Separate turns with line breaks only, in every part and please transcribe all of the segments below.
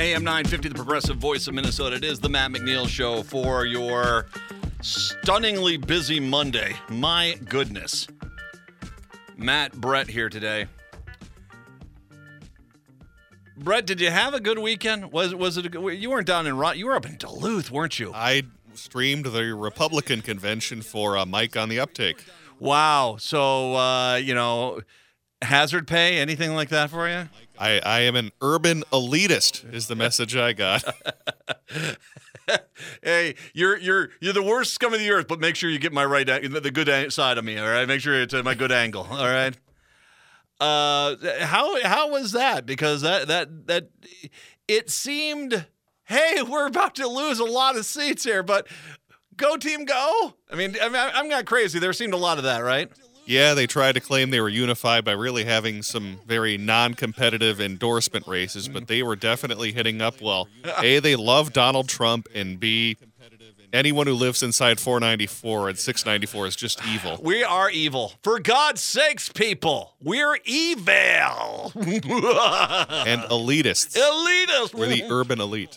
AM 950, the progressive voice of Minnesota. It is the Matt McNeil Show for your stunningly busy Monday. My goodness. Matt, Brett here today. Brett, did you have a good weekend? Was it a good? You weren't down in you were up in Duluth, weren't you?
I streamed the Republican convention for Mike on the Uptake.
Wow. So, hazard pay, anything like that for you?
I am an urban elitist is the message I got.
Hey, you're the worst scum of the earth, but make sure you get my the good side of me, all right? Make sure it's my good angle, all right? How was that? Because that it seemed, hey, we're about to lose a lot of seats here, but go team go. I mean, I'm not crazy. There seemed a lot of that, right?
Yeah, they tried to claim they were unified by really having some very non-competitive endorsement races, but they were definitely hitting up, well, A, they love Donald Trump, and B, anyone who lives inside 494 and 694 is just evil.
We are evil. For God's sakes, people, we're evil.
And elitists.
Elitists.
We're the urban elite.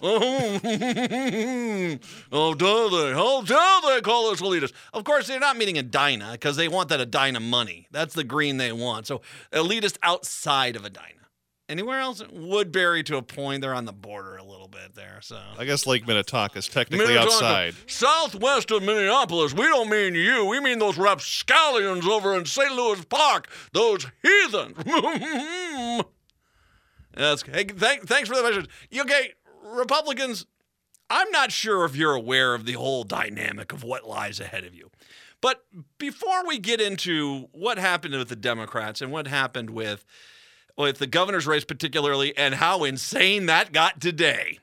How dare they call us elitists? Of course, they're not meaning Edina because they want that Edina money. That's the green they want. So elitist outside of Edina. Anywhere else? Woodbury to a point. They're on the border a little bit there. So
I guess Lake Minnetonka is technically outside.
Southwest of Minneapolis. We don't mean you. We mean those rapscallions over in St. Louis Park. Those heathens. Hey, thanks for the message. Okay, Republicans, I'm not sure if you're aware of the whole dynamic of what lies ahead of you. But before we get into what happened with the Democrats and what happened with the governor's race particularly, and how insane that got today.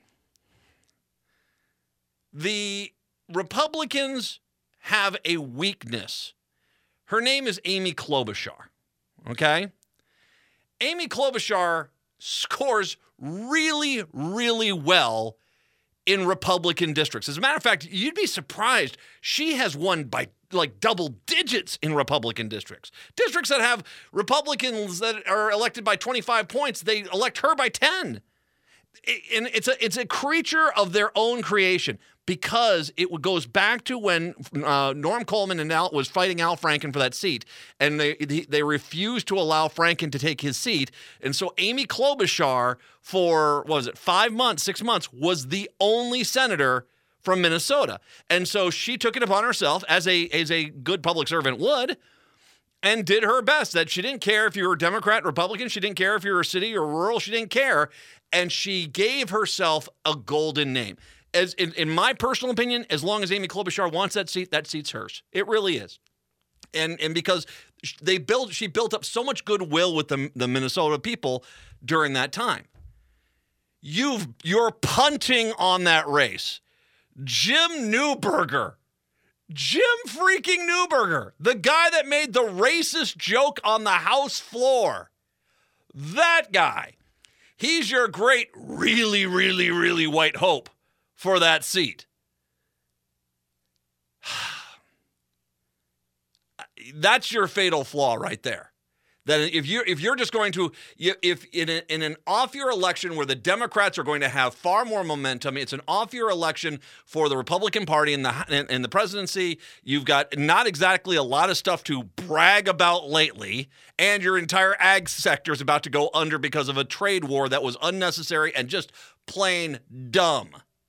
The Republicans have a weakness. Her name is Amy Klobuchar, okay? Amy Klobuchar scores really, really well in Republican districts. As a matter of fact, you'd be surprised. She has won by like double digits in Republican districts. Districts that have Republicans that are elected by 25 points, they elect her by 10. And it's a creature of their own creation because it goes back to when Norm Coleman and Al was fighting Al Franken for that seat, and they refused to allow Franken to take his seat. And so Amy Klobuchar for, 5 months, 6 months, was the only senator from Minnesota. And so she took it upon herself, as a good public servant would, and did her best. That she didn't care if you were Democrat, Republican. She didn't care if you were city or rural. She didn't care. And she gave herself a golden name. As in my personal opinion, as long as Amy Klobuchar wants that seat's hers. It really is. And because she built up so much goodwill with the Minnesota people during that time. You're punting on that race. Jim freaking Newberger, the guy that made the racist joke on the House floor. That guy. He's your great, really, really, really white hope for that seat. That's your fatal flaw right there. That if you're just going to, if in an off-year election where the Democrats are going to have far more momentum, it's an off-year election for the Republican Party in the presidency. You've got not exactly a lot of stuff to brag about lately, and your entire ag sector is about to go under because of a trade war that was unnecessary and just plain dumb.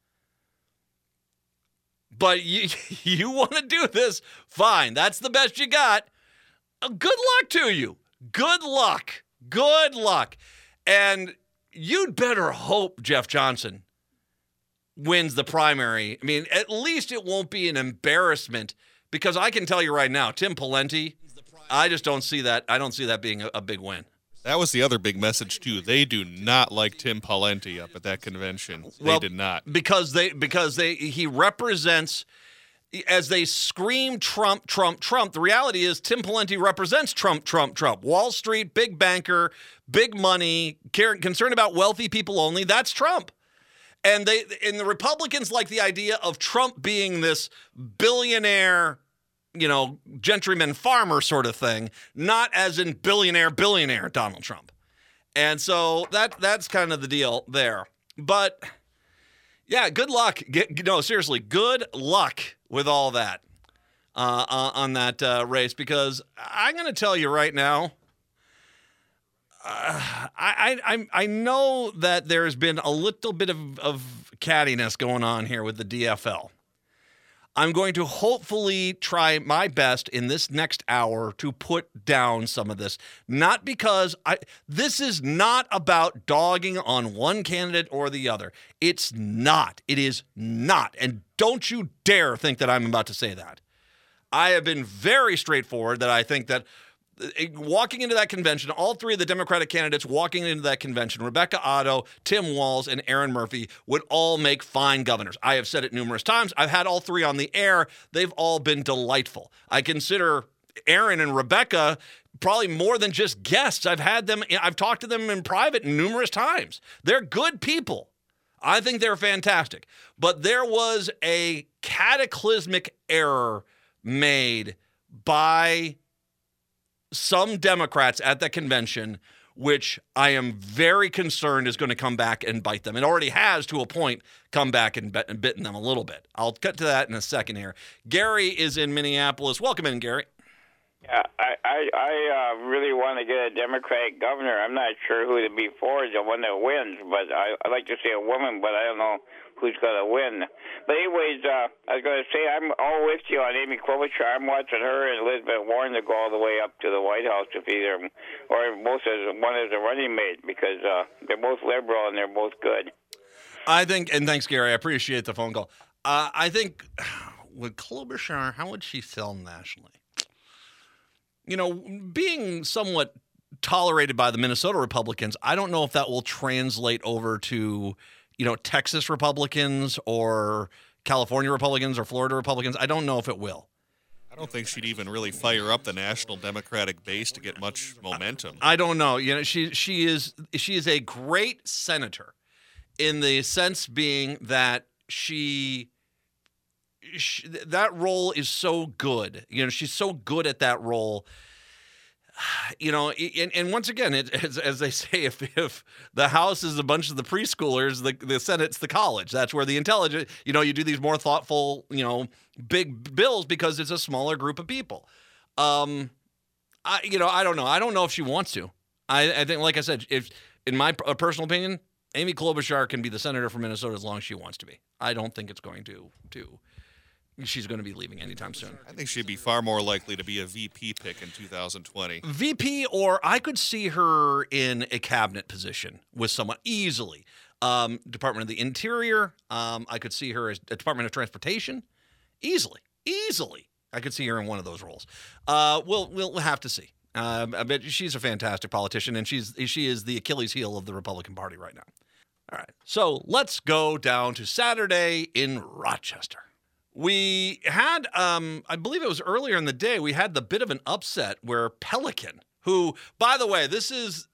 But you want to do this, fine. That's the best you got. Good luck to you. Good luck. Good luck. And you'd better hope Jeff Johnson wins the primary. I mean, at least it won't be an embarrassment, because I can tell you right now, Tim Pawlenty, I just don't see that. I don't see that being a big win.
That was the other big message, too. They do not like Tim Pawlenty up at that convention. They did not.
Because he represents, as they scream Trump, Trump, Trump, the reality is Tim Pawlenty represents Trump, Trump, Trump. Wall Street, big banker, big money, concerned about wealthy people only. That's Trump. And the Republicans like the idea of Trump being this billionaire, gentleman farmer sort of thing, not as in billionaire Donald Trump. And so that's kind of the deal there. But yeah, good luck. No, seriously, good luck with all that on that race, because I'm going to tell you right now, I know that there's been a little bit of cattiness going on here with the DFL. I'm going to hopefully try my best in this next hour to put down some of this. Not because this is not about dogging on one candidate or the other. It's not. It is not. And don't you dare think that I'm about to say that. I have been very straightforward that I think that walking into that convention, all three of the Democratic candidates walking into that convention, Rebecca Otto, Tim Walz, and Aaron Murphy, would all make fine governors. I have said it numerous times. I've had all three on the air. They've all been delightful. I consider Aaron and Rebecca probably more than just guests. I've talked to them in private numerous times. They're good people. I think they're fantastic. But there was a cataclysmic error made by some Democrats at the convention, which I am very concerned is going to come back and bite them. It already has, to a point, come back and bitten them a little bit. I'll cut to that in a second here. Gary is in Minneapolis. Welcome in, Gary.
Yeah, I really want to get a Democratic governor. I'm not sure who to be for, the one that wins, but I'd like to see a woman, but I don't know who's going to win. But anyways, I was going to say I'm all with you on Amy Klobuchar. I'm watching her and Elizabeth Warren to go all the way up to the White House if either, or both as one as a running mate, because they're both liberal and they're both good.
I think, and thanks, Gary. I appreciate the phone call. I think with Klobuchar, how would she sell nationally? You know, being somewhat tolerated by the Minnesota Republicans, I don't know if that will translate over to, Texas Republicans or California Republicans or Florida Republicans. I don't know if it will.
I don't think she'd even really fire up the national Democratic base to get much momentum.
I don't know. She is a great senator in the sense being that that role is so good. She's so good at that role. And once again, as they say, if the House is a bunch of the preschoolers, the Senate's the college. That's where the intelligent, you do these more thoughtful, big bills because it's a smaller group of people. I don't know. I don't know if she wants to. I think, like I said, if in my personal opinion, Amy Klobuchar can be the senator from Minnesota as long as she wants to be. I don't think it's going to she's going to be leaving anytime soon.
I think she'd be far more likely to be a VP pick in 2020.
VP, or I could see her in a cabinet position with someone easily. Department of the Interior. I could see her as Department of Transportation. Easily. I could see her in one of those roles. We'll have to see. I bet she's a fantastic politician, and she is the Achilles heel of the Republican Party right now. All right, so let's go down to Saturday in Rochester. We had, I believe it was earlier in the day, we had the bit of an upset where Pelican, who, by the way, this is,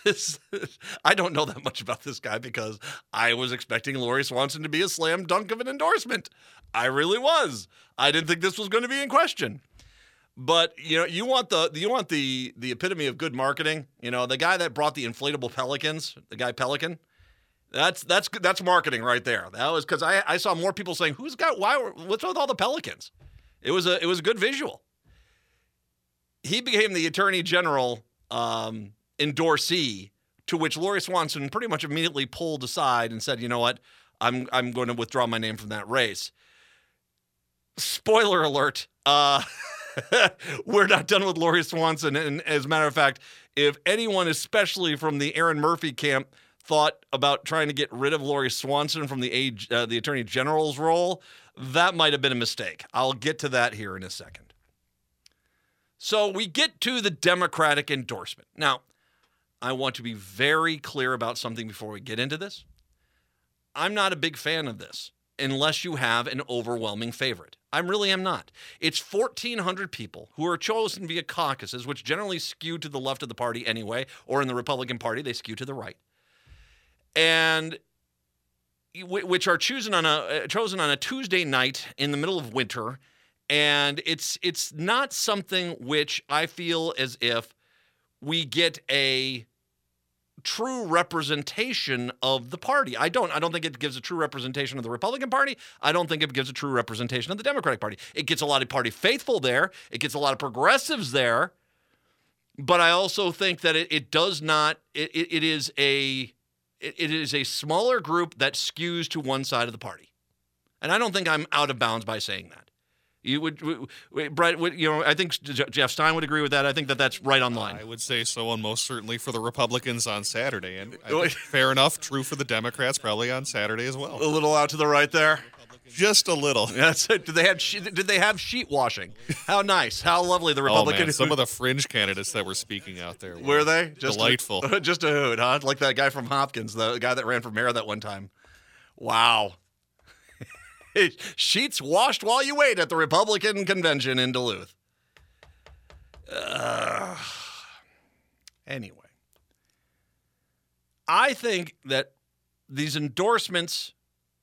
I don't know that much about this guy because I was expecting Lori Swanson to be a slam dunk of an endorsement. I really was. I didn't think this was going to be in question. But you want the epitome of good marketing. The guy that brought the inflatable pelicans, the guy Pelican. That's marketing right there. That was because I saw more people saying, what's with all the pelicans? It was a good visual. He became the Attorney General endorsee, to which Lori Swanson pretty much immediately pulled aside and said, you know what, I'm going to withdraw my name from that race. Spoiler alert, we're not done with Lori Swanson. And as a matter of fact, if anyone, especially from the Aaron Murphy camp, thought about trying to get rid of Lori Swanson from the Attorney General's role, that might have been a mistake. I'll get to that here in a second. So we get to the Democratic endorsement. Now, I want to be very clear about something before we get into this. I'm not a big fan of this unless you have an overwhelming favorite. I really am not. It's 1,400 people who are chosen via caucuses, which generally skew to the left of the party anyway, or in the Republican Party, they skew to the right. And which are chosen on a Tuesday night in the middle of winter, and it's not something which I feel as if we get a true representation of the party. I don't think it gives a true representation of the Republican Party. I don't think it gives a true representation of the Democratic Party. It gets a lot of party faithful there. It gets a lot of progressives there. But I also think that it does not. It is a smaller group that skews to one side of the party, and I don't think I'm out of bounds by saying that. You Brett, I think Jeff Stein would agree with that. I think that that's right on the line.
I would say so, and most certainly for the Republicans on Saturday. And I think fair enough, true for the Democrats probably on Saturday as well.
A little out to the right there.
Just a little.
That's it. Did they have sheet washing? How nice. How lovely the Republicans.
Oh, man. Some of the fringe candidates that were speaking out there
were they? Just
delightful.
Just a hoot, huh? Like that guy from Hopkins, the guy that ran for mayor that one time. Wow. Sheets washed while you wait at the Republican convention in Duluth. Anyway, I think that these endorsements,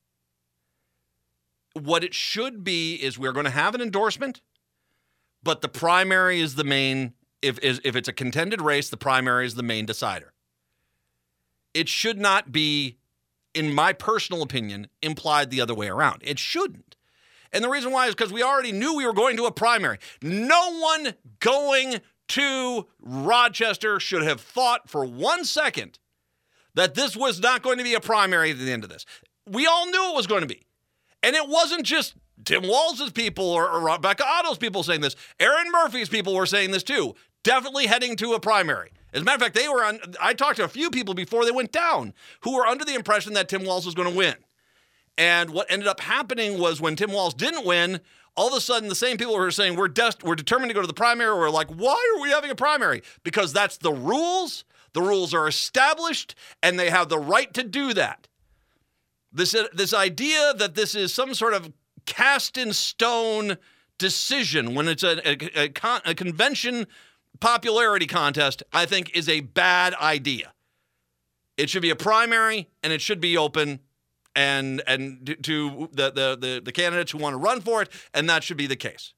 what it should be is we're going to have an endorsement, but the primary is the main. If it's a contended race, the primary is the main decider. It should not be, in my personal opinion, implied the other way around. It shouldn't. And the reason why is because we already knew we were going to a primary. No one going to Rochester should have thought for 1 second that this was not going to be a primary at the end of this. We all knew it was going to be. And it wasn't just Tim Walz's people or Rebecca Otto's people saying this. Aaron Murphy's people were saying this too. Definitely heading to a primary. As a matter of fact, I talked to a few people before they went down who were under the impression that Tim Walz was going to win. And what ended up happening was when Tim Walz didn't win, all of a sudden the same people who were saying we're determined to go to the primary were like, why are we having a primary? Because that's the rules. The rules are established, and they have the right to do that. This idea that this is some sort of cast-in-stone decision when it's a convention popularity contest, I think is a bad idea. It should be a primary, and it should be open and to the candidates who want to run for it, and that should be the case.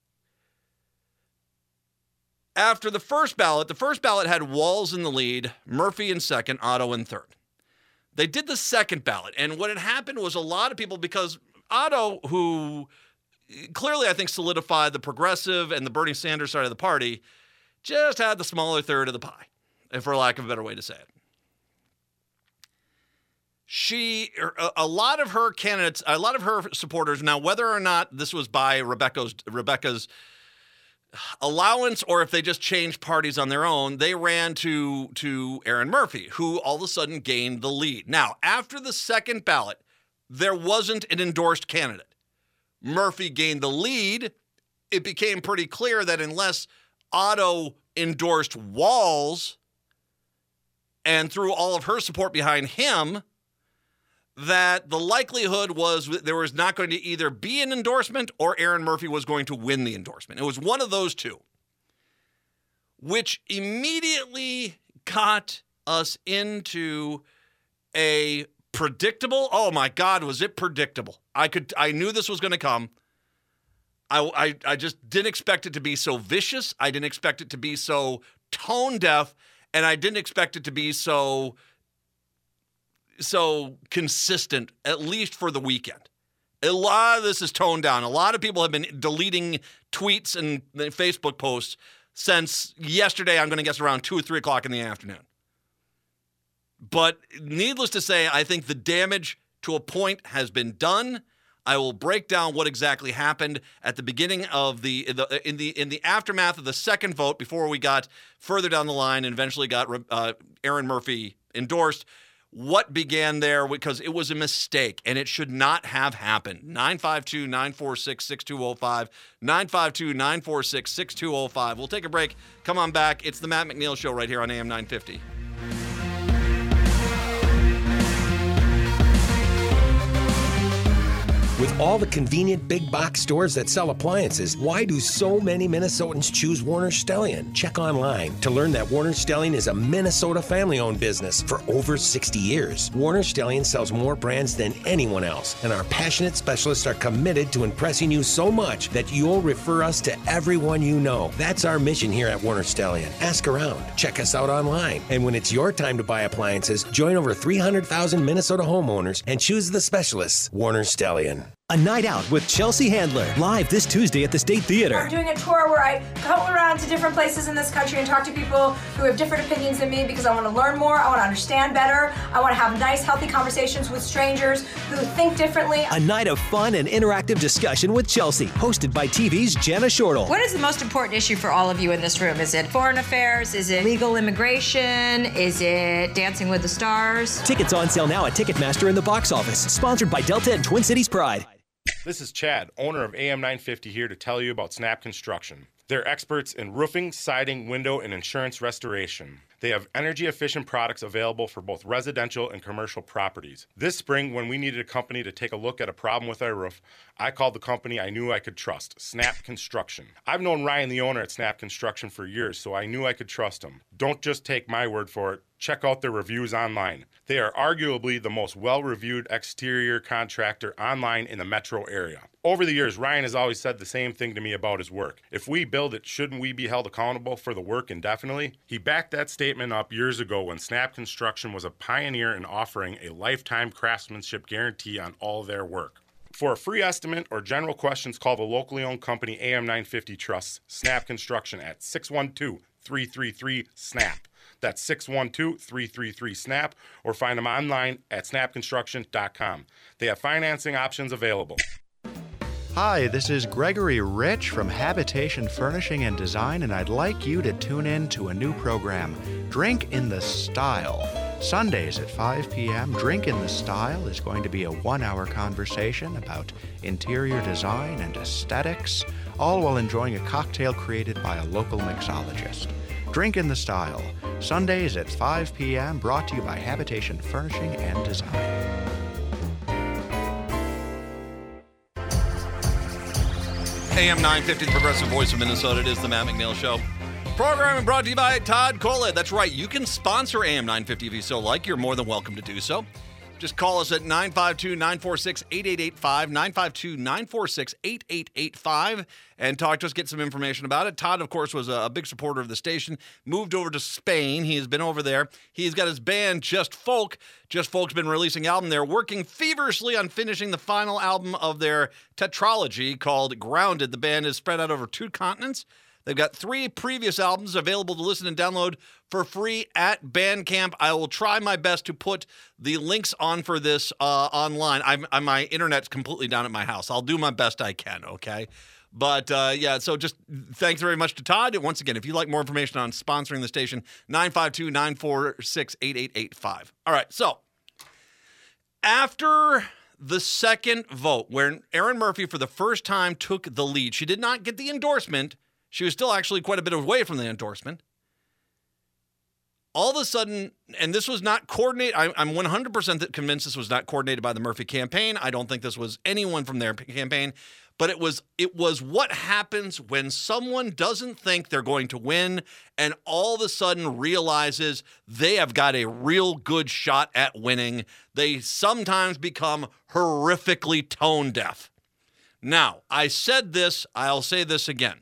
After the first ballot had Walz in the lead, Murphy in second, Otto in third. They did the second ballot, and what had happened was a lot of people, because Otto, who clearly I think solidified the progressive and the Bernie Sanders side of the party, just had the smaller third of the pie, for lack of a better way to say it. A lot of her candidates, a lot of her supporters, now whether or not this was by Rebecca's allowance or if they just changed parties on their own, they ran to Aaron Murphy, who all of a sudden gained the lead. Now, after the second ballot, there wasn't an endorsed candidate. Murphy gained the lead. It became pretty clear that unless Otto endorsed Walz and threw all of her support behind him, that the likelihood was there was not going to either be an endorsement or Aaron Murphy was going to win the endorsement. It was one of those two, which immediately got us into a predictable, oh my God, was it predictable? I knew this was going to come. I just didn't expect it to be so vicious. I didn't expect it to be so tone deaf, and I didn't expect it to be so consistent, at least for the weekend. A lot of this is toned down. A lot of people have been deleting tweets and Facebook posts since yesterday, I'm going to guess around 2 or 3 o'clock in the afternoon. But needless to say, I think the damage to a point has been done. I will break down what exactly happened at the beginning of in the aftermath of the second vote before we got further down the line and eventually got Aaron Murphy endorsed. What began there, because it was a mistake and it should not have happened. 952-946-6205, 952-946-6205. We'll take a break. Come on back. It's the Matt McNeil Show right here on AM 950.
With all the convenient big box stores that sell appliances, why do so many Minnesotans choose Warner Stellian? Check online to learn that Warner Stellian is a Minnesota family-owned business for over 60 years. Warner Stellian sells more brands than anyone else, and our passionate specialists are committed to impressing you so much that you'll refer us to everyone you know. That's our mission here at Warner Stellian. Ask around, check us out online, and when it's your time to buy appliances, join over 300,000 Minnesota homeowners and choose the specialists. Warner Stellian.
A Night Out with Chelsea Handler, live this Tuesday at the State Theater.
I'm doing a tour where I go around to different places in this country and talk to people who have different opinions than me because I want to learn more, I want to understand better, I want to have nice, healthy conversations with strangers who think differently.
A night of fun and interactive discussion with Chelsea, hosted by TV's Jana Shortle.
What is the most important issue for all of you in this room? Is it foreign affairs? Is it legal immigration? Is it Dancing with the Stars?
Tickets on sale now at Ticketmaster in the box office. Sponsored by Delta and Twin Cities Pride.
This is Chad, owner of AM 950, here to tell you about Snap Construction. They're experts in roofing, siding, window, and insurance restoration. They have energy-efficient products available for both residential and commercial properties. This spring, when we needed a company to take a look at a problem with our roof, I called the company I knew I could trust, Snap Construction. I've known Ryan, the owner at Snap Construction, for years, so I knew I could trust him. Don't just take my word for it. Check out their reviews online. They are arguably the most well-reviewed exterior contractor online in the metro area. Over the years, Ryan has always said the same thing to me about his work. If we build it, shouldn't we be held accountable for the work indefinitely? He backed that statement up years ago when Snap Construction was a pioneer in offering a lifetime craftsmanship guarantee on all their work. For a free estimate or general questions, call the locally owned company AM 950 Trust, Snap Construction at 612-333-SNAP. That's 612-333-SNAP, or find them online at snapconstruction.com. They have financing options available.
Hi, this is Gregory Rich from Habitation Furnishing and Design, and I'd like you to tune in to a new program, Drink in the Style. Sundays at 5 p.m., Drink in the Style is going to be a 1-hour conversation about interior design and aesthetics, all while enjoying a cocktail created by a local mixologist. Drink in the Style, Sundays at 5 p.m., brought to you by Habitation Furnishing and Design.
AM 950, the progressive voice of Minnesota. It is the Matt McNeil Show. Programming brought to you by Todd Collett. That's right. You can sponsor AM 950 if you so like. You're more than welcome to do so. Just call us at 952-946-8885, 952-946-8885, and talk to us, get some information about it. Todd, of course, was a big supporter of the station, moved over to Spain. He has been over there. He's got his band, Just Folk. Just Folk's been releasing an album. They're working feverishly on finishing the final album of their tetralogy called Grounded. The band is spread out over 2 continents. They've got 3 previous albums available to listen and download for free at Bandcamp. I will try my best to put the links on for this online. My internet's completely down at my house. I'll do my best I can, okay? But, so just thanks very much to Todd. Once again, if you'd like more information on sponsoring the station, 952-946-8885. All right, so after the second vote, where Erin Murphy for the first time took the lead, she did not get the endorsement. She was still actually quite a bit away from the endorsement. All of a sudden, and this was not coordinated, I'm 100% convinced this was not coordinated by the Murphy campaign. I don't think this was anyone from their campaign, but it was what happens when someone doesn't think they're going to win and all of a sudden realizes they have got a real good shot at winning. They sometimes become horrifically tone deaf. Now, I said this, I'll say this again.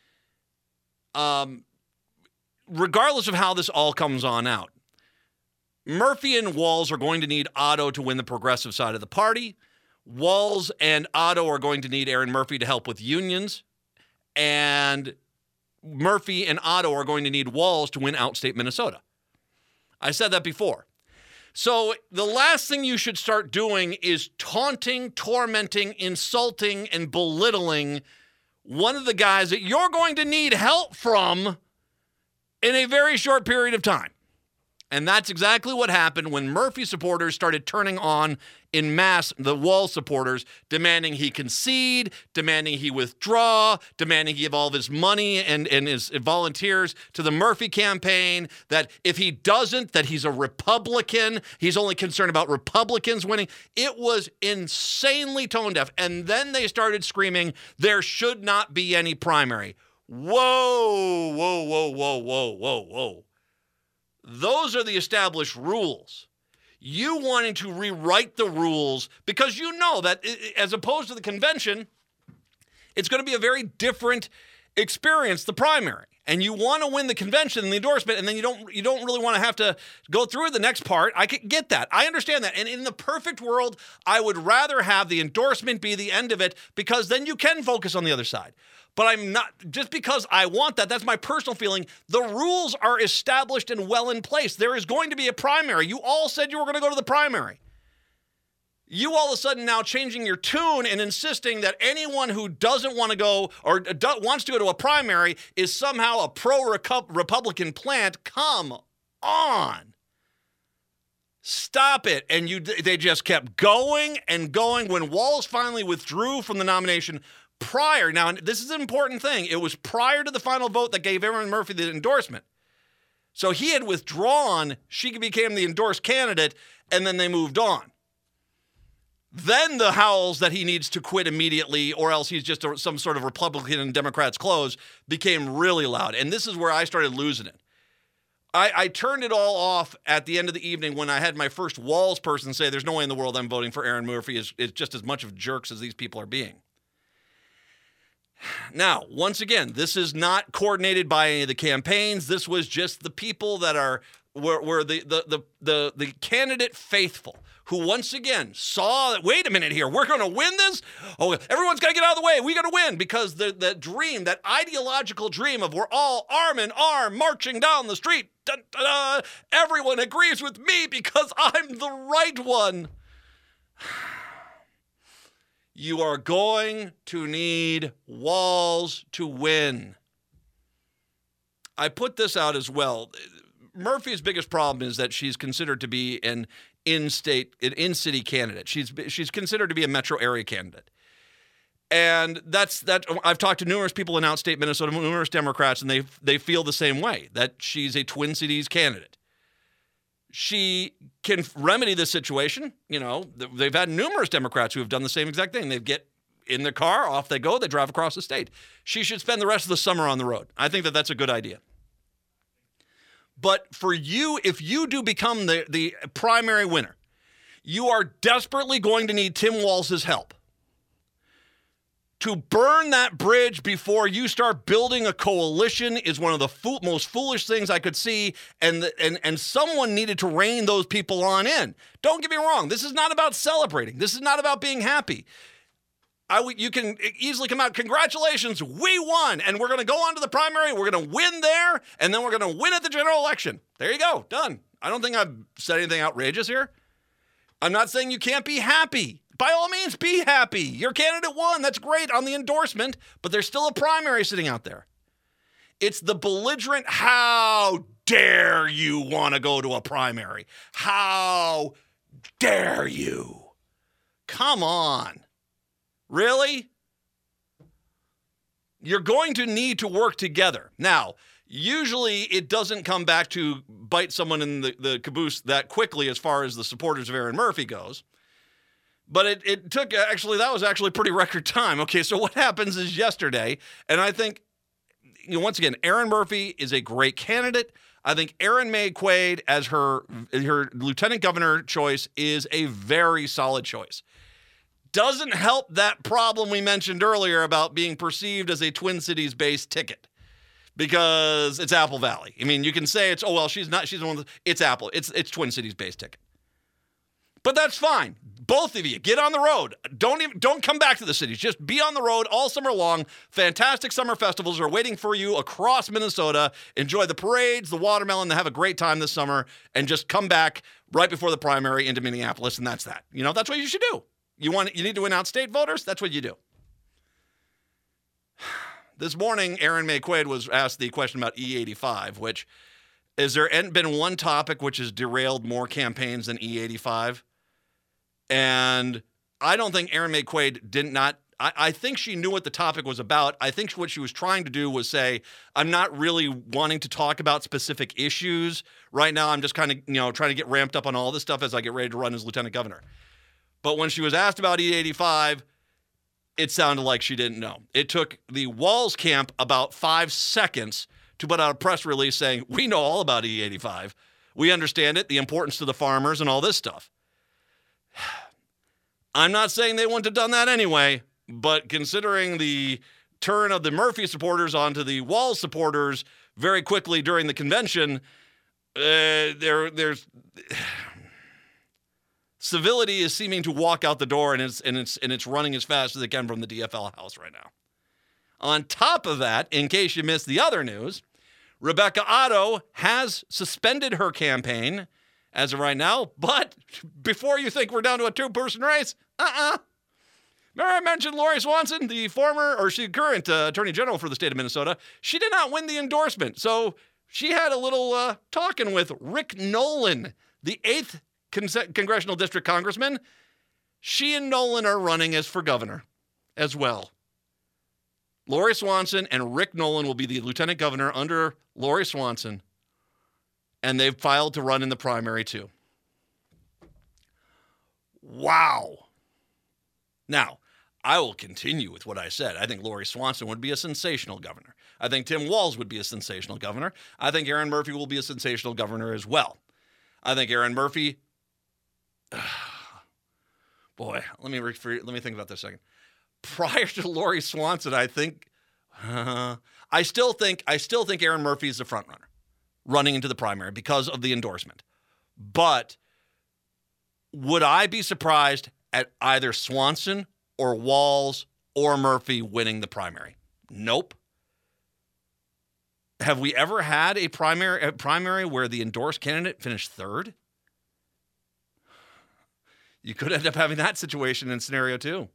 Regardless of how this all comes on out, Murphy and Walz are going to need Otto to win the progressive side of the party. Walz and Otto are going to need Erin Murphy to help with unions. And Murphy and Otto are going to need Walz to win outstate Minnesota. I said that before. So the last thing you should start doing is taunting, tormenting, insulting, and belittling one of the guys that you're going to need help from in a very short period of time. And that's exactly what happened when Murphy supporters started turning on en masse the Walz supporters, demanding he concede, demanding he withdraw, demanding he give all of his money and his volunteers to the Murphy campaign, that if he doesn't, that he's a Republican. He's only concerned about Republicans winning. It was insanely tone deaf. And then they started screaming, there should not be any primary. Whoa, whoa, whoa, whoa, whoa, whoa, whoa. Those are the established rules. You wanting to rewrite the rules because you know that as opposed to the convention, it's going to be a very different experience, the primary. And you want to win the convention and the endorsement, and then you don't really want to have to go through the next part. I could get that. I understand that. And in the perfect world, I would rather have the endorsement be the end of it because then you can focus on the other side. But I'm not, just because I want that, that's my personal feeling. The rules are established and well in place. There is going to be a primary. You all said you were going to go to the primary. You all of a sudden now changing your tune and insisting that anyone who doesn't want to go or wants to go to a primary is somehow a pro-Republican plant. Come on. Stop it. And they just kept going and going. When Walz finally withdrew from the nomination prior, now this is an important thing, it was prior to the final vote that gave Erin Murphy the endorsement. So he had withdrawn, she became the endorsed candidate, and then they moved on. Then the howls that he needs to quit immediately or else he's just some sort of Republican and Democrats close became really loud. And this is where I started losing it. I turned it all off at the end of the evening when I had my first Walz person say there's no way in the world I'm voting for Erin Murphy. It's just as much of jerks as these people are being. Now, once again, this is not coordinated by any of the campaigns. This was just the people that were the candidate faithful who once again saw that, wait a minute here, we're going to win this? Oh, everyone's got to get out of the way. We got to win because the dream, that ideological dream of we're all arm in arm marching down the street. Dun, dun, dun, everyone agrees with me because I'm the right one. You are going to need Walz to win. I put this out as well. Murphy's biggest problem is that she's considered to be an in-city candidate. She's considered to be a metro area candidate. And that's I've talked to numerous people in outstate Minnesota, numerous Democrats, and they feel the same way, that she's a Twin Cities candidate. She can remedy this situation. You know, they've had numerous Democrats who have done the same exact thing. They get in their car, off they go, they drive across the state. She should spend the rest of the summer on the road. I think that that's a good idea. But for you, if you do become the primary winner, you are desperately going to need Tim Walz's help to burn that bridge before you start building a coalition is one of the most foolish things I could see, and someone needed to rein those people on in. Don't get me wrong. This is not about celebrating. This is not about being happy. You can easily come out, congratulations, we won, and we're going to go on to the primary, we're going to win there, and then we're going to win at the general election. There you go, done. I don't think I've said anything outrageous here. I'm not saying you can't be happy. By all means, be happy. Your candidate won. That's great on the endorsement, but there's still a primary sitting out there. It's the belligerent, how dare you want to go to a primary? How dare you? Come on. Really? You're going to need to work together. Now, usually it doesn't come back to bite someone in the caboose that quickly as far as the supporters of Erin Murphy goes. But it took, that was actually pretty record time. Okay, so what happens is yesterday, and I think, once again, Erin Murphy is a great candidate. I think Erin May Quaid as her lieutenant governor choice is a very solid choice. Doesn't help that problem we mentioned earlier about being perceived as a Twin Cities-based ticket because it's Apple Valley. I mean, you can say she's not, she's one of the, it's Apple. It's Twin Cities-based ticket. But that's fine. Both of you, get on the road. Don't come back to the cities. Just be on the road all summer long. Fantastic summer festivals are waiting for you across Minnesota. Enjoy the parades, the watermelon, have a great time this summer, and just come back right before the primary into Minneapolis, and that's that. That's what you should do. You need to win out state voters? That's what you do. This morning, Erin May Quaid was asked the question about E85, which Is there been one topic which has derailed more campaigns than E85? And I don't think Erin Maye Quade did not. I think she knew what the topic was about. I think what she was trying to do was say, I'm not really wanting to talk about specific issues. Right now, I'm just kind of, trying to get ramped up on all this stuff as I get ready to run as lieutenant governor. But when she was asked about E85, it sounded like she didn't know. It took the Walz camp about 5 seconds to put out a press release saying, we know all about E85. We understand it, the importance to the farmers and all this stuff. I'm not saying they wouldn't have done that anyway, but considering the turn of the Murphy supporters onto the Walz supporters very quickly during the convention, there's civility is seeming to walk out the door, and it's running as fast as it can from the DFL house right now. On top of that, in case you missed the other news, Rebecca Otto has suspended her campaign as of right now, but before you think we're down to a two-person race, Remember I mentioned Lori Swanson, the current Attorney General for the state of Minnesota? She did not win the endorsement, so she had a little talking with Rick Nolan, the 8th Congressional District Congressman. She and Nolan are running for governor as well. Lori Swanson and Rick Nolan will be the lieutenant governor under Lori Swanson, and they've filed to run in the primary too. Wow. Now, I will continue with what I said. I think Lori Swanson would be a sensational governor. I think Tim Walz would be a sensational governor. I think Erin Murphy will be a sensational governor as well. I think Erin Murphy... Boy, let me think about this a second. Prior to Lori Swanson, I think... I still think Erin Murphy is the front runner running into the primary because of the endorsement. But would I be surprised at either Swanson or Walz or Murphy winning the primary? Nope. Have we ever had a primary where the endorsed candidate finished third? You could end up having that situation in scenario 2.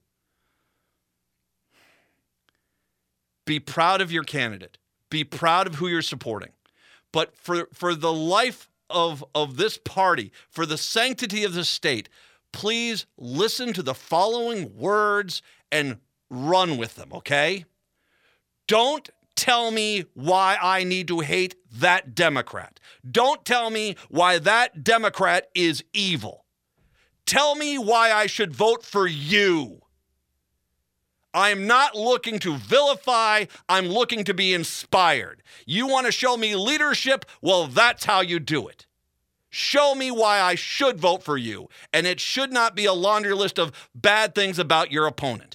Be proud of your candidate. Be proud of who you're supporting. But for the life of this party, for the sanctity of the state, please listen to the following words and run with them, okay? Don't tell me why I need to hate that Democrat. Don't tell me why that Democrat is evil. Tell me why I should vote for you. I am not looking to vilify. I'm looking to be inspired. You want to show me leadership? Well, that's how you do it. Show me why I should vote for you. And it should not be a laundry list of bad things about your opponent.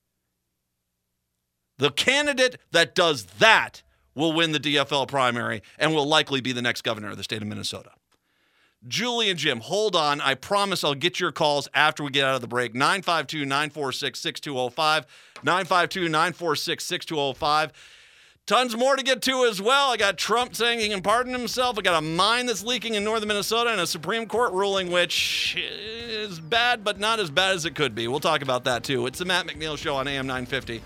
The candidate that does that will win the DFL primary and will likely be the next governor of the state of Minnesota. Julie and Jim, hold on. I promise I'll get your calls after we get out of the break. 952-946-6205. 952-946-6205. Tons more to get to as well. I got Trump saying he can pardon himself. I got a mine that's leaking in northern Minnesota and a Supreme Court ruling which is bad, but not as bad as it could be. We'll talk about that too. It's the Matt McNeil Show on AM 950.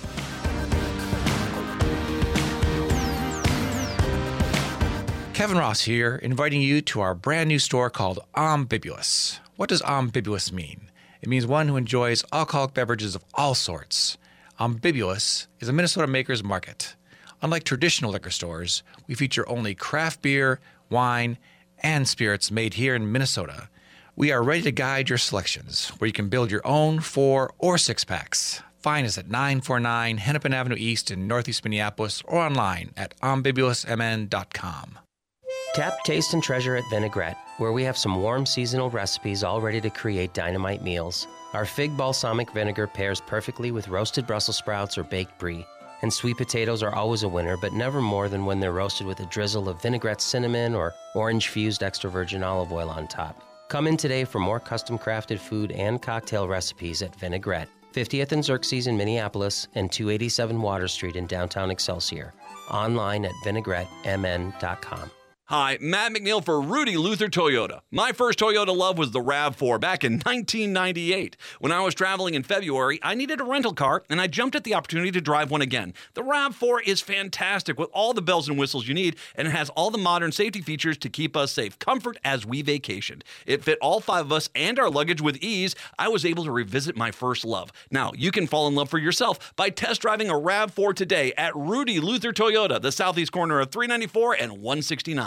Kevin Ross here, inviting you to our brand new store called Ambibulous. What does ambibulous mean? It means one who enjoys alcoholic beverages of all sorts. Ambibulous is a Minnesota maker's market. Unlike traditional liquor stores, we feature only craft beer, wine, and spirits made here in Minnesota. We are ready to guide your selections, where you can build your own 4 or 6 packs. Find us at 949 Hennepin Avenue East in Northeast Minneapolis or online at ambibulousmn.com.
Tap, taste, and treasure at Vinaigrette, where we have some warm seasonal recipes all ready to create dynamite meals. Our fig balsamic vinegar pairs perfectly with roasted Brussels sprouts or baked brie. And sweet potatoes are always a winner, but never more than when they're roasted with a drizzle of vinaigrette cinnamon or orange-fused extra virgin olive oil on top. Come in today for more custom-crafted food and cocktail recipes at Vinaigrette, 50th and Xerxes in Minneapolis and 287 Water Street in downtown Excelsior. Online at vinaigrettemn.com.
Hi, Matt McNeil for Rudy Luther Toyota. My first Toyota love was the RAV4 back in 1998. When I was traveling in February, I needed a rental car, and I jumped at the opportunity to drive one again. The RAV4 is fantastic with all the bells and whistles you need, and it has all the modern safety features to keep us safe. Comfort as we vacationed. It fit all 5 of us and our luggage with ease. I was able to revisit my first love. Now, you can fall in love for yourself by test driving a RAV4 today at Rudy Luther Toyota, the southeast corner of 394 and 169.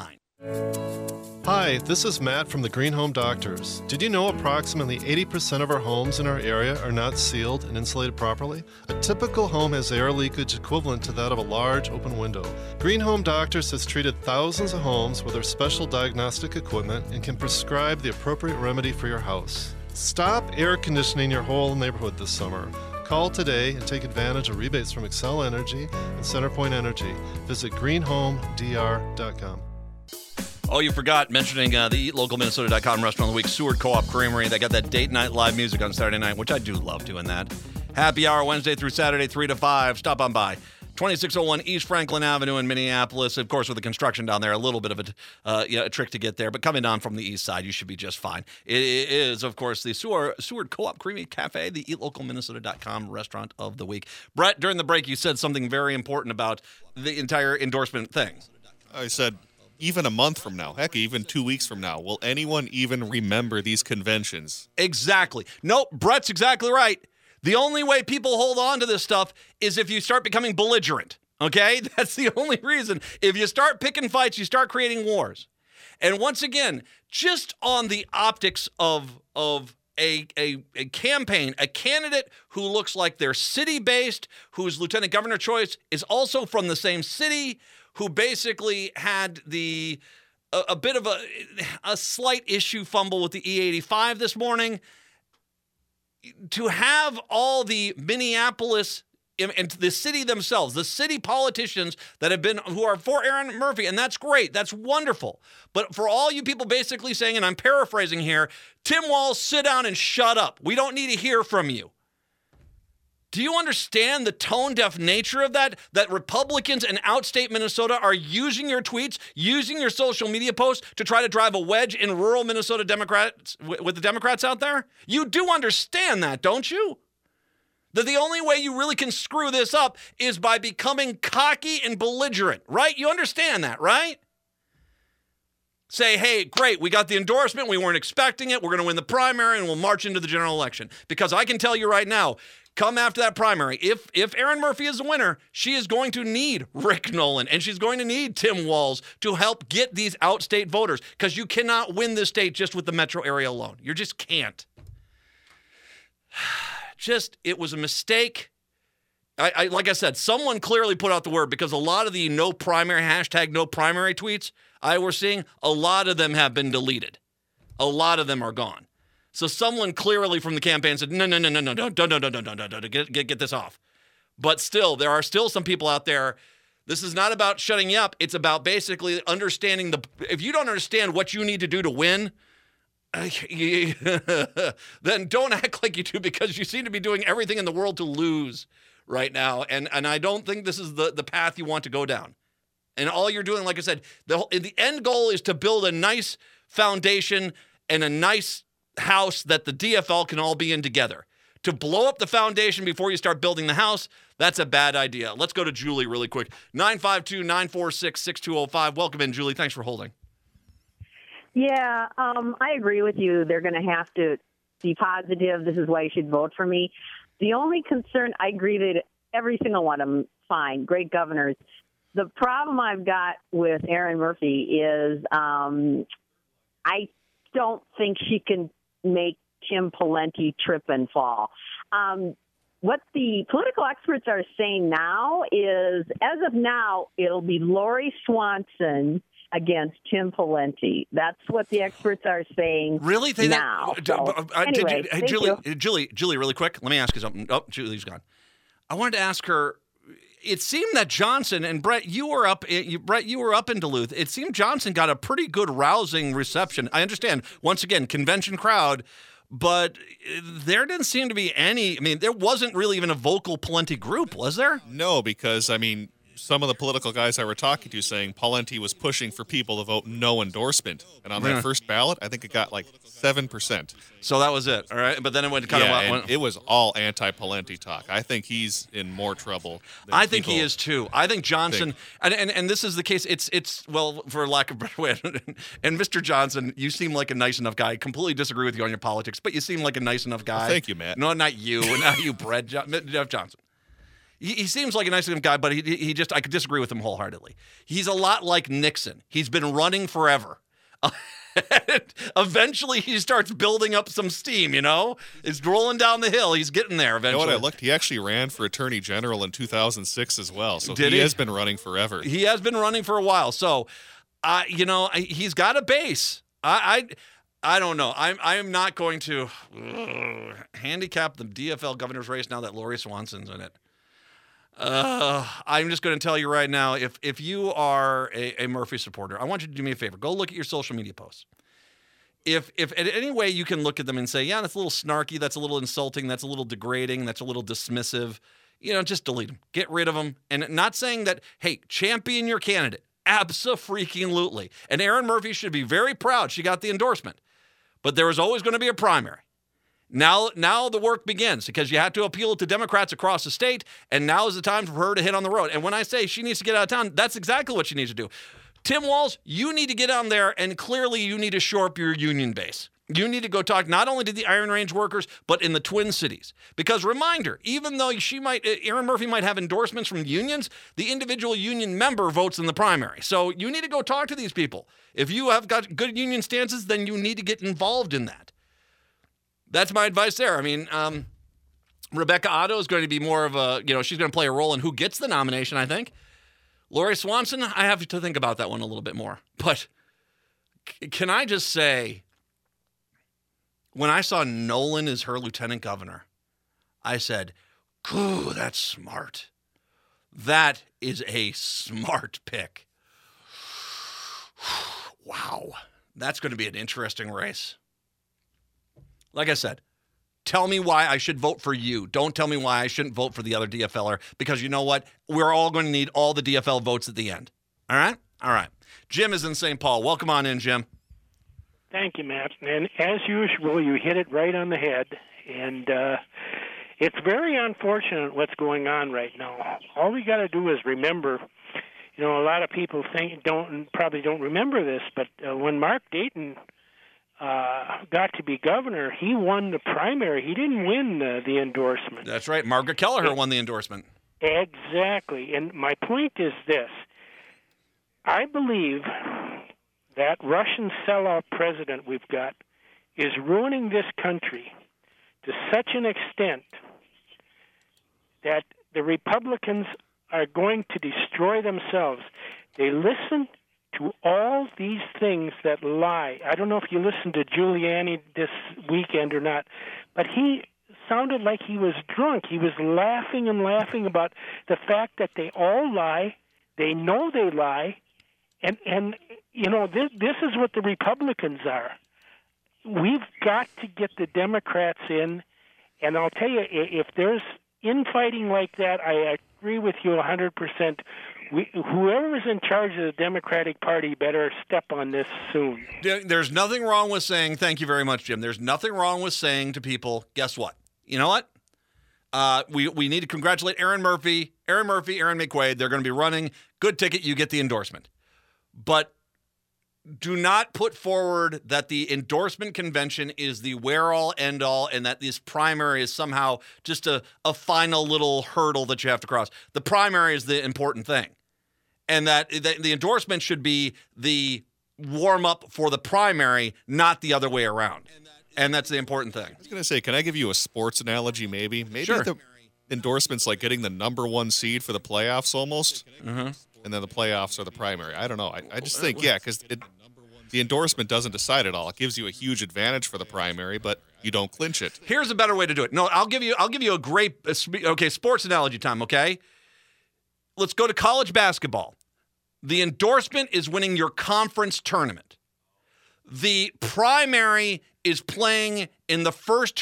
Hi, this is Matt from the Green Home Doctors. Did you know approximately 80% of our homes in our area are not sealed and insulated properly? A typical home has air leakage equivalent to that of a large open window. Green Home Doctors has treated thousands of homes with our special diagnostic equipment and can prescribe the appropriate remedy for your house. Stop air conditioning your whole neighborhood this summer. Call today and take advantage of rebates from Excel Energy and CenterPoint Energy. Visit greenhomedr.com.
Oh, you forgot mentioning the EatLocalMinnesota.com restaurant of the week, Seward Co-op Creamery. They got that date night live music on Saturday night, which I do love doing that. Happy hour Wednesday through Saturday, 3 to 5. Stop on by. 2601 East Franklin Avenue in Minneapolis. Of course, with the construction down there, a little bit of a trick to get there. But coming down from the east side, you should be just fine. It is, of course, the Seward Co-op Creamery Cafe, the EatLocalMinnesota.com restaurant of the week. Brett, during the break, you said something very important about the entire endorsement thing.
I said, even a month from now, heck, even 2 weeks from now, will anyone even remember these conventions?
Exactly. Nope, Brett's exactly right. The only way people hold on to this stuff is if you start becoming belligerent, okay? That's the only reason. If you start picking fights, you start creating wars. And once again, just on the optics of a campaign, a candidate who looks like they're city-based, whose lieutenant governor choice is also from the same city, who basically had a bit of a slight issue fumble with the E85 this morning. To have all the Minneapolis and the city themselves, the city politicians who are for Aaron Murphy, and that's great, that's wonderful. But for all you people basically saying, and I'm paraphrasing here, Tim Walz, sit down and shut up. We don't need to hear from you. Do you understand the tone-deaf nature of that? That Republicans in outstate Minnesota are using your tweets, using your social media posts to try to drive a wedge in rural Minnesota Democrats with the Democrats out there? You do understand that, don't you? That the only way you really can screw this up is by becoming cocky and belligerent, right? You understand that, right? Say, hey, great, we got the endorsement, we weren't expecting it, we're going to win the primary, and we'll march into the general election. Because I can tell you right now, come after that primary, if Aaron Murphy is the winner, she is going to need Rick Nolan, and she's going to need Tim Walz to help get these outstate voters, because you cannot win this state just with the metro area alone. You just can't. It was a mistake. I like I said, someone clearly put out the word, because a lot of the no primary tweets I were seeing, a lot of them have been deleted. A lot of them are gone. So someone clearly from the campaign said, no, get this off. But still, there are still some people out there. This is not about shutting you up. It's about basically understanding if you don't understand what you need to do to win, then don't act like you do, because you seem to be doing everything in the world to lose right now. And I don't think this is the path you want to go down. And all you're doing, like I said, the end goal is to build a nice foundation and a nice house that the DFL can all be in together. To blow up the foundation before you start building the house, that's a bad idea. Let's go to Julie really quick. 952-946-6205. Welcome in, Julie. Thanks for holding.
Yeah, I agree with you. They're going to have to be positive. This is why you should vote for me. The only concern, I agree that every single one of them, fine, great governors. The problem I've got with Aaron Murphy is I don't think she can make Tim Pawlenty trip and fall. What the political experts are saying now is, as of now, it'll be Lori Swanson against Tim Pawlenty. That's what the experts are saying.
Really?
Now.
Julie, really quick, let me ask you something. Oh, Julie's gone. I wanted to ask her. It seemed that Johnson and Brett, you were up in Duluth. It seemed Johnson got a pretty good rousing reception. I understand, once again, convention crowd, but there didn't seem to be any. I mean, there wasn't really even a vocal Pawlenty group, was there?
No, because some of the political guys I were talking to saying Pawlenty was pushing for people to vote no endorsement. And on that first ballot, I think it got like 7%.
So that was it, all right? But then it went
it was all anti-Pawlenty talk. I think he's in more trouble than
I think he is too. I think Johnson, and this is the case, it's well, for lack of a better way, and Mr. Johnson, you seem like a nice enough guy. I completely disagree with you on your politics, but you seem like a nice enough guy.
Well, thank you, Matt.
No, not you. Not you, Brett. Jeff Johnson. He seems like a nice enough guy, but he just, I could disagree with him wholeheartedly. He's a lot like Nixon. He's been running forever. Eventually, he starts building up some steam, you know? It's rolling down the hill. He's getting there eventually.
You know what I looked? He actually ran for Attorney General in 2006 as well. So he has been running forever.
He has been running for a while. So, he's got a base. I don't know. I am not going to handicap the DFL governor's race now that Lori Swanson's in it. I'm just going to tell you right now, if you are a Murphy supporter, I want you to do me a favor. Go look at your social media posts. If in any way you can look at them and say, yeah, that's a little snarky, that's a little insulting, that's a little degrading, that's a little dismissive, just delete them. Get rid of them. And not saying that, hey, champion your candidate. Abso-freaking-lutely. And Erin Murphy should be very proud she got the endorsement. But there was always going to be a primary. Now the work begins because you had to appeal to Democrats across the state, and now is the time for her to hit on the road. And when I say she needs to get out of town, that's exactly what she needs to do. Tim Walz, you need to get on there, and clearly you need to shore up your union base. You need to go talk not only to the Iron Range workers, but in the Twin Cities. Because reminder, even though Erin Murphy might have endorsements from unions, the individual union member votes in the primary. So you need to go talk to these people. If you have got good union stances, then you need to get involved in that. That's my advice there. I mean, Rebecca Otto is going to be more of a, she's going to play a role in who gets the nomination, I think. Lori Swanson, I have to think about that one a little bit more. But can I just say, when I saw Nolan as her lieutenant governor, I said, ooh, that's smart. That is a smart pick. Wow. That's going to be an interesting race. Like I said, tell me why I should vote for you. Don't tell me why I shouldn't vote for the other DFLer, because you know what? We're all going to need all the DFL votes at the end. All right? All right. Jim is in St. Paul. Welcome on in, Jim.
Thank you, Matt. And as usual, you hit it right on the head. And it's very unfortunate what's going on right now. All we got to do is remember, a lot of people probably don't remember this, but when Mark Dayton got to be governor, he won the primary. He didn't win the endorsement.
That's right. Margaret Kelleher won the endorsement.
Exactly. And my point is this. I believe that Russian sellout president we've got is ruining this country to such an extent that the Republicans are going to destroy themselves. They listen to all these things that lie. I don't know if you listened to Giuliani this weekend or not, but he sounded like he was drunk. He was laughing and laughing about the fact that they all lie. They know they lie. And this is what the Republicans are. We've got to get the Democrats in. And I'll tell you, if there's infighting like that, I agree with you 100%. Whoever is in charge of the Democratic Party better step on this soon.
There's nothing wrong with saying, thank you very much, Jim. There's nothing wrong with saying to people, guess what? You know what? We need to congratulate Erin Murphy, Erin McQuaid. They're going to be running. Good ticket. You get the endorsement. But do not put forward that the endorsement convention is the where-all, end-all, and that this primary is somehow just a final little hurdle that you have to cross. The primary is the important thing. And that the endorsement should be the warm-up for the primary, not the other way around. And that's the important thing.
I was going to say, can I give you a sports analogy maybe? Maybe
sure.
The endorsement's like getting the number one seed for the playoffs almost.
Mm-hmm.
And then the playoffs are the primary. I don't know. I just think, because the endorsement doesn't decide it all. It gives you a huge advantage for the primary, but you don't clinch it.
Here's a better way to do it. No, I'll give you a great sports analogy time, okay? Let's go to college basketball. The endorsement is winning your conference tournament. The primary is playing in the first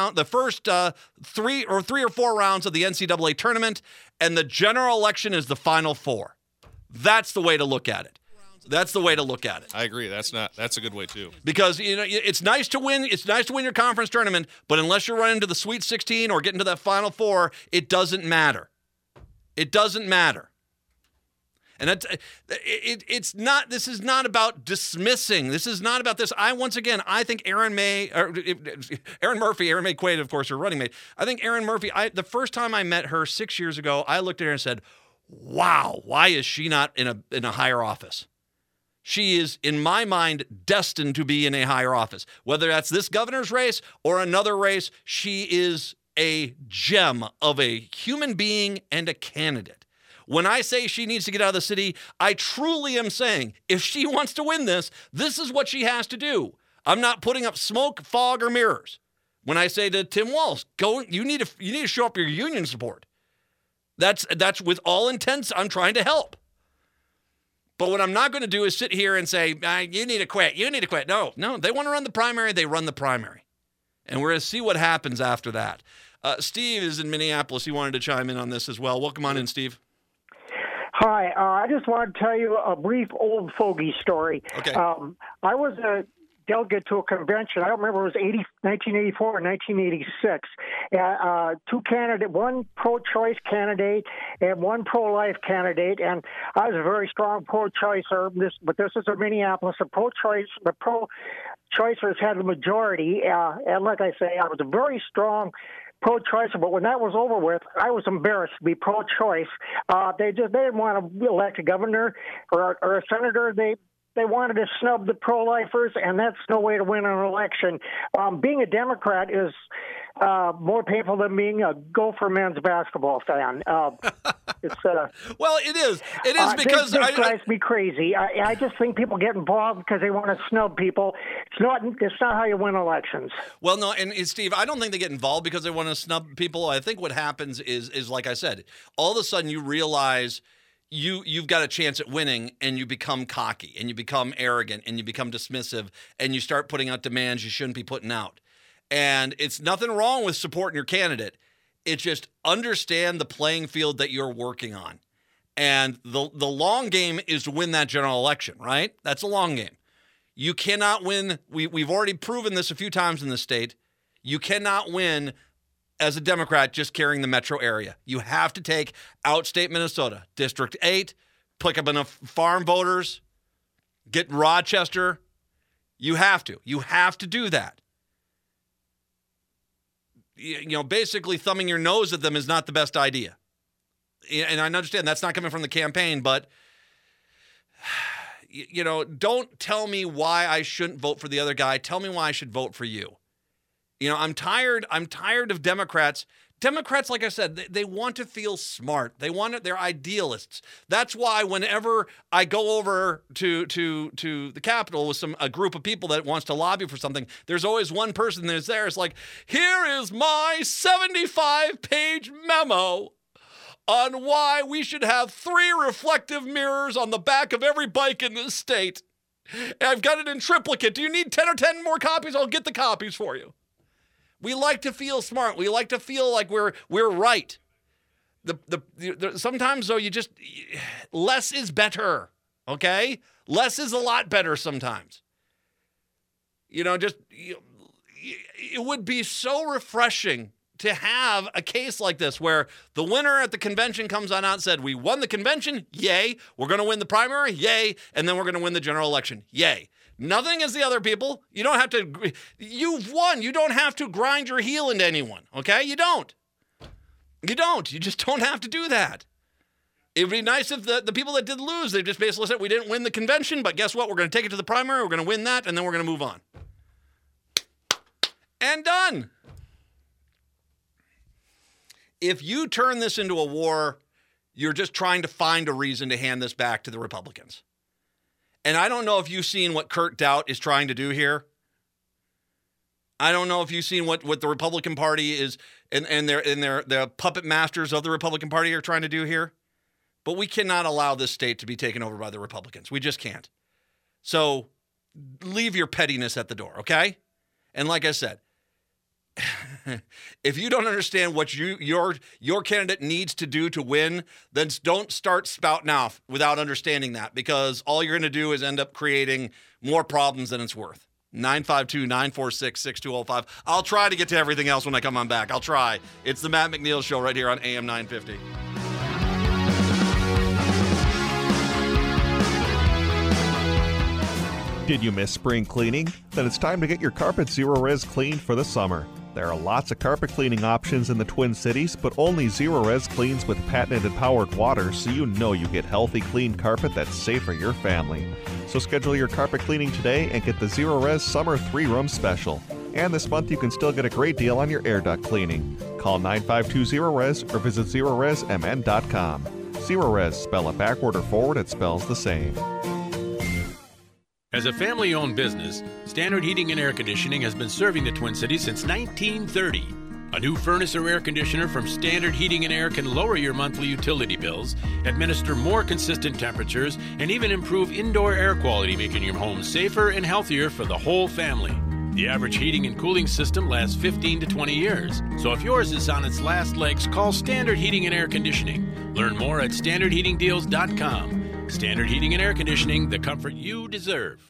three or four rounds of the NCAA tournament, and the general election is the Final Four. That's the way to look at it. That's the way to look at it.
I agree. That's a good way too.
Because it's nice to win. It's nice to win your conference tournament, but unless you're running to the Sweet 16 or getting to that Final Four, it doesn't matter. It doesn't matter. And it's not. This is not about dismissing. This is not about this. I think Erin May Quaid, of course, her running mate. I think Erin Murphy. The first time I met her 6 years ago, I looked at her and said, "Wow, why is she not in a higher office?" She is, in my mind, destined to be in a higher office. Whether that's this governor's race or another race, she is a gem of a human being and a candidate. When I say she needs to get out of the city, I truly am saying if she wants to win this is what she has to do. I'm not putting up smoke, fog, or mirrors. When I say to Tim Walz, you need to show up your union support. That's with all intents, I'm trying to help. But what I'm not going to do is sit here and say, you need to quit. You need to quit. No, they want to run the primary. They run the primary. And we're going to see what happens after that. Steve is in Minneapolis. He wanted to chime in on this as well. Welcome on in, Steve.
Hi. I just wanted to tell you a brief old fogey story.
Okay.
I was a delegate to a convention. I don't remember if it was 1984 or 1986. Two candidates, one pro-choice candidate and one pro-life candidate, and I was a very strong pro-choicer. But this is in Minneapolis. The pro-choicers had the majority, and like I say, I was a very strong pro-choicer, but when that was over with, I was embarrassed to be pro-choice. They didn't want to elect a governor or a senator. They wanted to snub the pro-lifers, and that's no way to win an election. Being a Democrat is more painful than being a Gopher men's basketball fan. Well,
it is. It is because
this drives me crazy. I just think people get involved because they want to snub people. It's not how you win elections.
Well, no, and Steve, I don't think they get involved because they want to snub people. I think what happens is like I said, all of a sudden you realize you've got a chance at winning, and you become cocky, and you become arrogant, and you become dismissive, and you start putting out demands you shouldn't be putting out. And it's nothing wrong with supporting your candidate. It's just understand the playing field that you're working on. And the long game is to win that general election, right? That's a long game. You cannot win. We've already proven this a few times in the state. You cannot win as a Democrat just carrying the metro area. You have to take outstate Minnesota, District 8, pick up enough farm voters, get Rochester. You have to. You have to do that. Basically thumbing your nose at them is not the best idea. And I understand that's not coming from the campaign, but, don't tell me why I shouldn't vote for the other guy. Tell me why I should vote for you. I'm tired of Democrats. Democrats, like I said, they want to feel smart. They're idealists. That's why whenever I go over to the Capitol with a group of people that wants to lobby for something, there's always one person that's there. It's like, here is my 75-page memo on why we should have 3 reflective mirrors on the back of every bike in this state. And I've got it in triplicate. Do you need 10 or 10 more copies? I'll get the copies for you. We like to feel smart. We like to feel like we're right. Sometimes, though, less is better, okay? Less is a lot better sometimes. It would be so refreshing to have a case like this where the winner at the convention comes on out and said, we won the convention, yay. We're going to win the primary, yay. And then we're going to win the general election, yay. Nothing as the other people. You've won. You don't have to grind your heel into anyone, okay? You don't. You just don't have to do that. It would be nice if the people that did lose, they just basically said, we didn't win the convention, but guess what? We're going to take it to the primary, we're going to win that, and then we're going to move on. And done. If you turn this into a war, you're just trying to find a reason to hand this back to the Republicans. And I don't know if you've seen what Kurt Doubt is trying to do here. I don't know if you've seen what the Republican Party is and their puppet masters of the Republican Party are trying to do here. But we cannot allow this state to be taken over by the Republicans. We just can't. So leave your pettiness at the door, okay? And like I said, if you don't understand what your candidate needs to do to win, then don't start spouting off without understanding that, because all you're going to do is end up creating more problems than it's worth. 952-946-6205. I'll try to get to everything else when I come on back. I'll try. It's the Matt McNeil Show right here on AM 950.
Did you miss spring cleaning? Then it's time to get your carpet Zero-Res cleaned for the summer. There are lots of carpet cleaning options in the Twin Cities, but only Zero-Res cleans with patented powered water, so you know you get healthy, clean carpet that's safe for your family. So schedule your carpet cleaning today and get the Zero-Res Summer 3-Room Special. And this month you can still get a great deal on your air duct cleaning. Call 952-ZERO-RES or visit ZeroResMN.com. Zero-Res, spell it backward or forward, it spells the same.
As a family-owned business, Standard Heating and Air Conditioning has been serving the Twin Cities since 1930. A new furnace or air conditioner from Standard Heating and Air can lower your monthly utility bills, administer more consistent temperatures, and even improve indoor air quality, making your home safer and healthier for the whole family. The average heating and cooling system lasts 15 to 20 years. So if yours is on its last legs, call Standard Heating and Air Conditioning. Learn more at standardheatingdeals.com. Standard Heating and Air Conditioning, the comfort you deserve.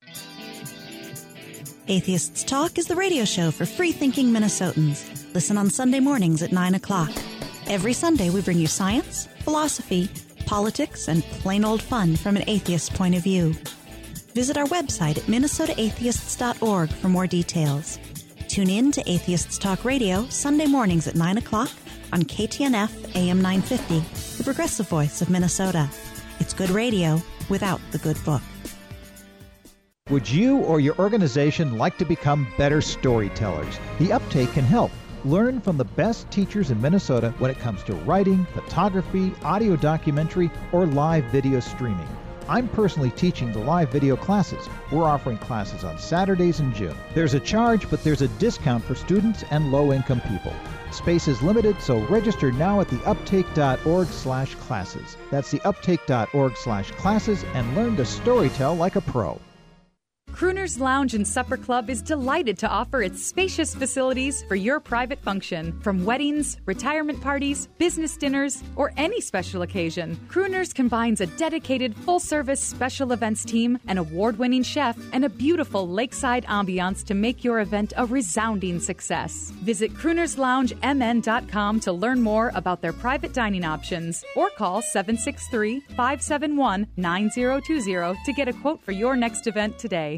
Atheists Talk is the radio show for free-thinking Minnesotans. Listen on Sunday mornings at 9 o'clock. Every Sunday we bring you science, philosophy, politics, and plain old fun from an atheist's point of view. Visit our website at minnesotaatheists.org for more details. Tune in to Atheists Talk Radio Sunday mornings at 9 o'clock on KTNF AM 950, the progressive voice of Minnesota. It's good radio without the good book.
Would you or your organization like to become better storytellers? The Uptake can help. Learn from the best teachers in Minnesota when it comes to writing, photography, audio documentary, or live video streaming. I'm personally teaching the live video classes. We're offering classes on Saturdays in June. There's a charge, but there's a discount for students and low-income people. Space is limited, so register now at theuptake.org/classes. That's theuptake.org/classes and learn to storytell like a pro.
Crooner's Lounge and Supper Club is delighted to offer its spacious facilities for your private function. From weddings, retirement parties, business dinners, or any special occasion, Crooner's combines a dedicated full-service special events team, an award-winning chef, and a beautiful lakeside ambiance to make your event a resounding success. Visit croonersloungemn.com to learn more about their private dining options, or call 763-571-9020 to get a quote for your next event today.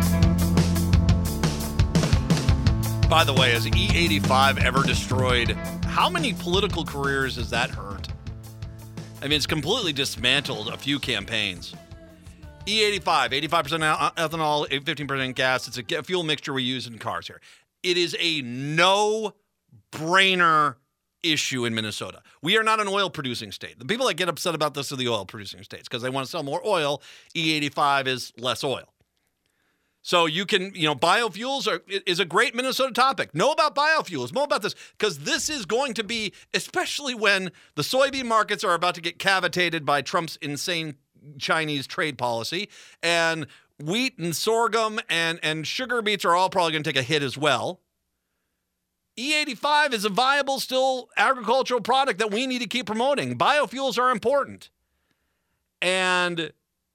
By the way, has E85 ever destroyed, how many political careers has that hurt? I mean, it's completely dismantled a few campaigns. E85, 85% ethanol, 15% gas. It's a fuel mixture we use in cars here. It is a no-brainer issue in Minnesota. We are not an oil-producing state. The people that get upset about this are the oil-producing states because they want to sell more oil. E85 is less oil. So you can, biofuels is a great Minnesota topic. Know about biofuels. Know about this, because this is going to be, especially when the soybean markets are about to get cavitated by Trump's insane Chinese trade policy, and wheat and sorghum and sugar beets are all probably going to take a hit as well. E85 is a viable, still agricultural product that we need to keep promoting. Biofuels are important. And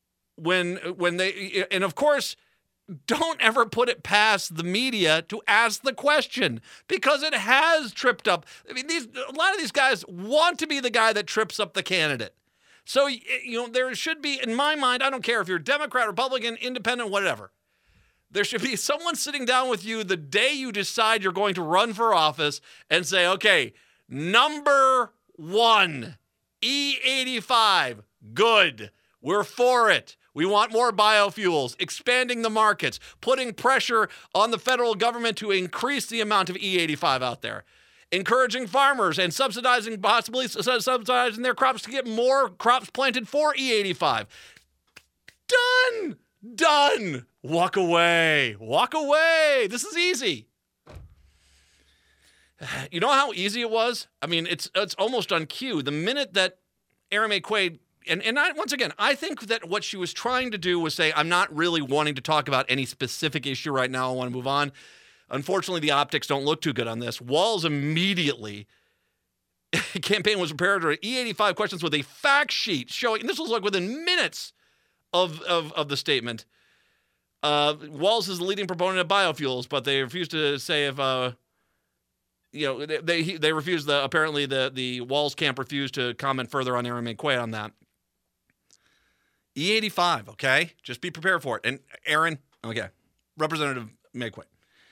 and of course, don't ever put it past the media to ask the question, because it has tripped up. I mean, a lot of these guys want to be the guy that trips up the candidate. So, there should be, in my mind, I don't care if you're Democrat, Republican, Independent, whatever. There should be someone sitting down with you the day you decide you're going to run for office and say, okay, number one, E85, good. We're for it. We want more biofuels, expanding the markets, putting pressure on the federal government to increase the amount of E85 out there, encouraging farmers and possibly subsidizing their crops to get more crops planted for E85. Done. Walk away. This is easy. You know how easy it was? I mean, it's almost on cue. The minute that Erin Maye Quade, and once again, I think that what she was trying to do was say, I'm not really wanting to talk about any specific issue right now. I want to move on. Unfortunately, the optics don't look too good on this. Walz immediately, campaign was prepared for E85 questions with a fact sheet showing, and this was like within minutes of the statement. Walz is the leading proponent of biofuels, but they refuse to say if, they refused apparently the Walz camp refused to comment further on Aaron McQuaid on that. E85, okay? Just be prepared for it. And Aaron, okay, Representative McQuaid.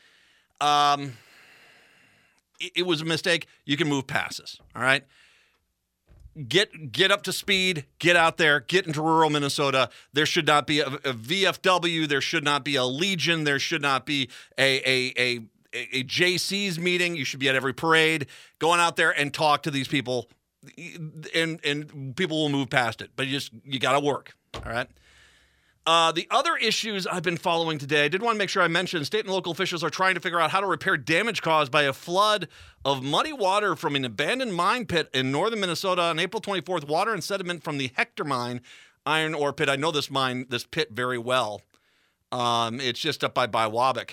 It was a mistake. You can move past this, all right? Get up to speed, get out there, get into rural Minnesota. There should not be a VFW. There should not be a Legion. There should not be a JC's meeting. You should be at every parade, going out there and talk to these people, and people will move past it. But you got to work, all right? The other issues I've been following today, I did want to make sure I mentioned state and local officials are trying to figure out how to repair damage caused by a flood of muddy water from an abandoned mine pit in northern Minnesota on April 24th. Water and sediment from the Hector Mine iron ore pit. I know this pit very well. It's just up by Biwabik.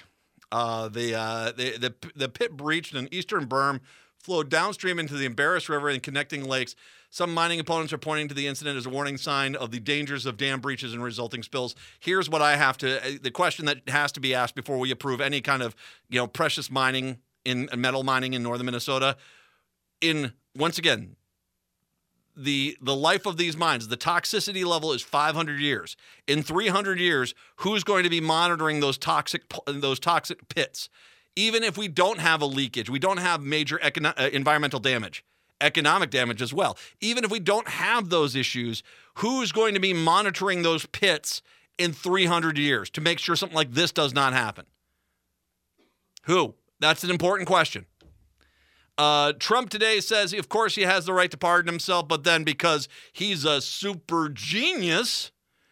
The pit breached an eastern berm, flowed downstream into the Embarrass River and connecting lakes. Some mining opponents are pointing to the incident as a warning sign of the dangers of dam breaches and resulting spills. Here's what the question that has to be asked before we approve any kind of, precious mining metal mining in northern Minnesota. Once again, the life of these mines, the toxicity level is 500 years. In 300 years, who's going to be monitoring those toxic pits? Even if we don't have a leakage, we don't have major environmental damage. Economic damage as well. Even if we don't have those issues, who's going to be monitoring those pits in 300 years to make sure something like this does not happen? Who? That's an important question. Trump today says, of course, he has the right to pardon himself, but then because he's a super genius,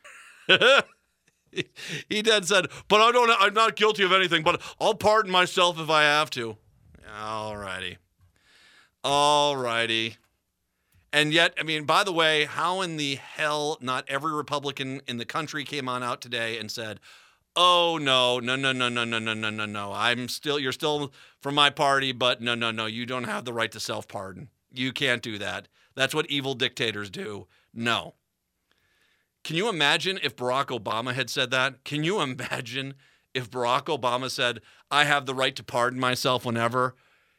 he then said, but I'm not guilty of anything, but I'll pardon myself if I have to. All righty. And yet, by the way, how in the hell not every Republican in the country came on out today and said, oh, no. You're still from my party, but no, you don't have the right to self-pardon. You can't do that. That's what evil dictators do. No. Can you imagine if Barack Obama had said that? Can you imagine if Barack Obama said, I have the right to pardon myself whenever?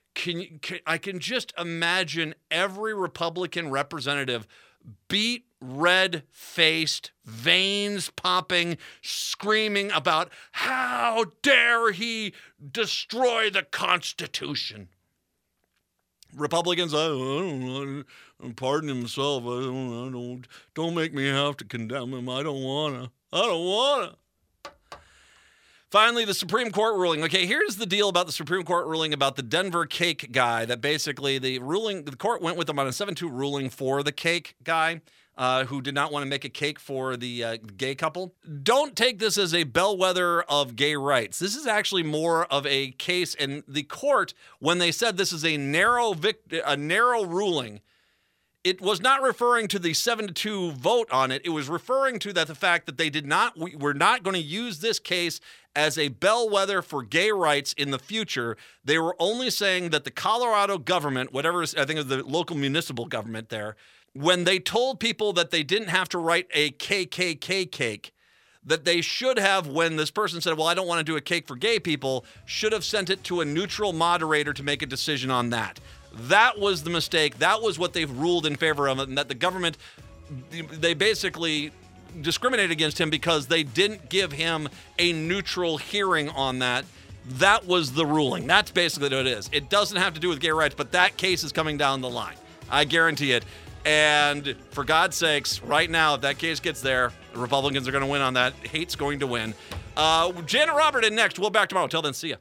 I can just imagine every Republican representative beat red-faced, veins popping, screaming about how dare he destroy the Constitution. Republicans, I don't want to pardon himself. Don't make me have to condemn him. I don't want to. Finally, the Supreme Court ruling. Okay, here's the deal about the Supreme Court ruling about the Denver cake guy, that basically the court went with them on a 7-2 ruling for the cake guy who did not want to make a cake for the gay couple. Don't take this as a bellwether of gay rights. This is actually more of a case, and the court, when they said this is a narrow ruling, it was not referring to the 7-2 vote on it. It was referring to the fact that we're not going to use this case as a bellwether for gay rights in the future. They were only saying that the Colorado government, whatever, I think it was the local municipal government there, when they told people that they didn't have to write a KKK cake, that they should have, when this person said, well, I don't want to do a cake for gay people, should have sent it to a neutral moderator to make a decision on that. That was the mistake. That was what they've ruled in favor of, and that the government, they basically discriminated against him because they didn't give him a neutral hearing on that. That was the ruling. That's basically what it is. It doesn't have to do with gay rights, but that case is coming down the line. I guarantee it. And for God's sakes, right now, if that case gets there, the Republicans are going to win on that. Hate's going to win. Janet Robert in next. We'll be back tomorrow. Till then, see ya.